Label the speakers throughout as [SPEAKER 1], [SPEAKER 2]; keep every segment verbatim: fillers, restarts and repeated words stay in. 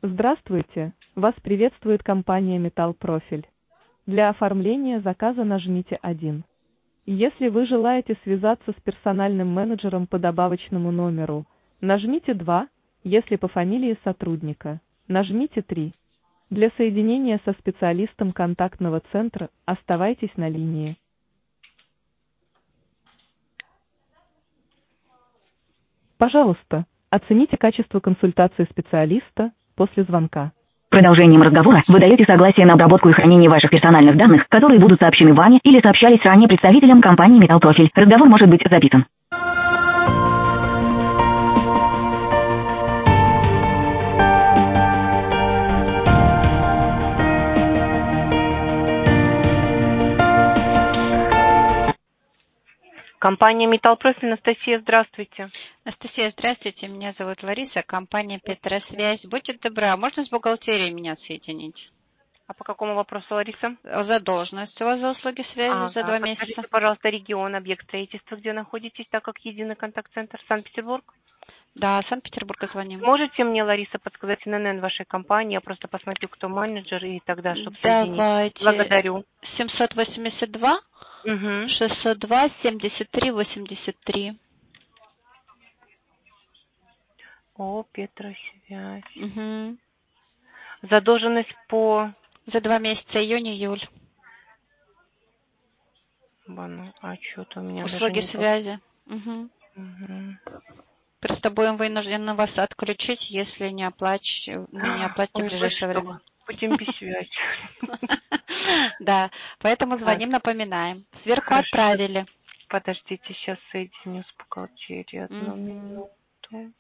[SPEAKER 1] Здравствуйте, вас приветствует компания Металл Профиль. Для оформления заказа нажмите один. Если вы желаете связаться с персональным менеджером по добавочному номеру, нажмите два, если по фамилии сотрудника, нажмите три. Для соединения со специалистом контактного центра оставайтесь на линии. Пожалуйста, оцените качество консультации специалиста после звонка.
[SPEAKER 2] Продолжением разговора вы даете согласие на обработку и хранение ваших персональных данных, которые будут сообщены вами или сообщались ранее представителям компании Металл Профиль. Разговор может быть записан.
[SPEAKER 3] Компания Металл Профиль, Анастасия, здравствуйте.
[SPEAKER 4] Анастасия, здравствуйте. Меня зовут Лариса, компания Петросвязь. Будьте добры, а можно с бухгалтерией меня соединить?
[SPEAKER 3] А по какому вопросу, Лариса?
[SPEAKER 4] Задолженность у вас за услуги связи
[SPEAKER 3] А,
[SPEAKER 4] за
[SPEAKER 3] да.
[SPEAKER 4] два
[SPEAKER 3] Подскажите,
[SPEAKER 4] месяца.
[SPEAKER 3] пожалуйста, регион, объект строительства, где находитесь, так как единый контакт-центр, Санкт-Петербург.
[SPEAKER 4] Да, Санкт-Петербурга звоним.
[SPEAKER 3] Можете мне, Лариса, подсказать эн эн эн вашей компании? Я просто посмотрю, кто менеджер, и тогда, чтобы соединить.
[SPEAKER 4] Давайте.
[SPEAKER 3] Благодарю.
[SPEAKER 4] семьсот восемьдесят два,
[SPEAKER 3] Угу.
[SPEAKER 4] шестьсот два, семьдесят три, восемьдесят три.
[SPEAKER 3] О, Петросвязь.
[SPEAKER 4] Угу.
[SPEAKER 3] Задолженность по...
[SPEAKER 4] За два месяца, июнь-июль.
[SPEAKER 3] Бану. А что-то у меня
[SPEAKER 4] Услуги
[SPEAKER 3] даже не...
[SPEAKER 4] связи. Угу.
[SPEAKER 3] Угу.
[SPEAKER 4] Просто будем вынуждены вас отключить, если не оплачиваете, ну, не оплатите
[SPEAKER 3] Ой,
[SPEAKER 4] в ближайшее
[SPEAKER 3] вы что?
[SPEAKER 4] время.
[SPEAKER 3] Будем без связи.
[SPEAKER 4] Да, поэтому
[SPEAKER 3] Так.
[SPEAKER 4] звоним, напоминаем. Сверху
[SPEAKER 3] Хорошо.
[SPEAKER 4] отправили.
[SPEAKER 3] Подождите, сейчас соединю с бухгалтерией одну
[SPEAKER 4] Мгм.
[SPEAKER 3] минуту.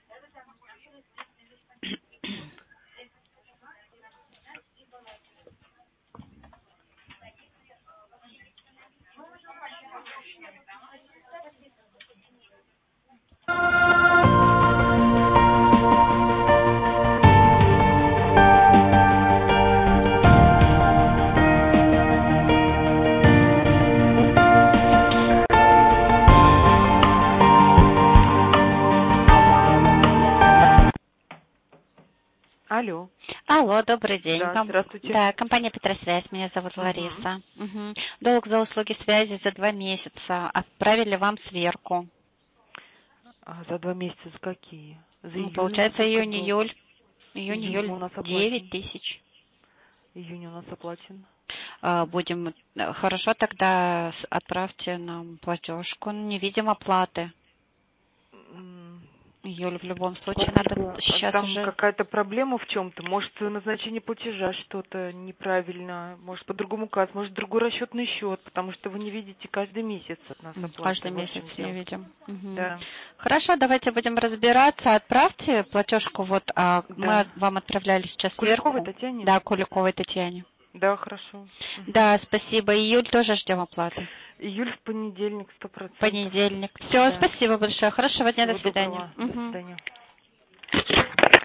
[SPEAKER 3] Алло.
[SPEAKER 4] Алло, добрый день.
[SPEAKER 3] Да,
[SPEAKER 4] Ком-
[SPEAKER 3] здравствуйте.
[SPEAKER 4] Да, компания Петросвязь, меня зовут
[SPEAKER 3] Мгм.
[SPEAKER 4] Лариса. Мгм. Долг за услуги связи за два месяца. Отправили вам сверку.
[SPEAKER 3] А за два месяца за какие? За
[SPEAKER 4] Ну,
[SPEAKER 3] июнь
[SPEAKER 4] получается,
[SPEAKER 3] сколько был?
[SPEAKER 4] июнь-июль.
[SPEAKER 3] Июнь
[SPEAKER 4] Июнь-июль
[SPEAKER 3] у нас
[SPEAKER 4] девять
[SPEAKER 3] оплачен.
[SPEAKER 4] тысяч.
[SPEAKER 3] Июнь у нас оплачен.
[SPEAKER 4] А, Будем... э, Хорошо, тогда с- отправьте нам платежку. Не видим оплаты.
[SPEAKER 3] М,
[SPEAKER 4] Июль в любом случае надо
[SPEAKER 3] Спасибо.
[SPEAKER 4] сейчас
[SPEAKER 3] Там
[SPEAKER 4] уже...
[SPEAKER 3] какая-то проблема в чем-то? Может, назначение платежа что-то неправильно? Может, по другому указ? Может, другой расчетный счет? Потому что вы не видите каждый месяц от нас
[SPEAKER 4] М,
[SPEAKER 3] оплаты.
[SPEAKER 4] Каждый
[SPEAKER 3] Вот в чем
[SPEAKER 4] месяц не
[SPEAKER 3] дело.
[SPEAKER 4] видим. Мгм.
[SPEAKER 3] Да,
[SPEAKER 4] Хорошо, давайте будем разбираться. Отправьте платежку. Вот а, мы
[SPEAKER 3] да.
[SPEAKER 4] от- вам отправляли сейчас
[SPEAKER 3] Куликовой
[SPEAKER 4] сверху.
[SPEAKER 3] Татьяне?
[SPEAKER 4] Да, Куликовой Татьяне.
[SPEAKER 3] Да, хорошо. Мгм.
[SPEAKER 4] Да, спасибо. Июль тоже ждем оплаты.
[SPEAKER 3] Июль в понедельник, сто процентов.
[SPEAKER 4] Понедельник. Все,
[SPEAKER 3] Да.
[SPEAKER 4] спасибо большое. Хорошего дня, до
[SPEAKER 3] Всего
[SPEAKER 4] свидания.
[SPEAKER 3] доброго. До
[SPEAKER 4] Мгм.
[SPEAKER 3] свидания.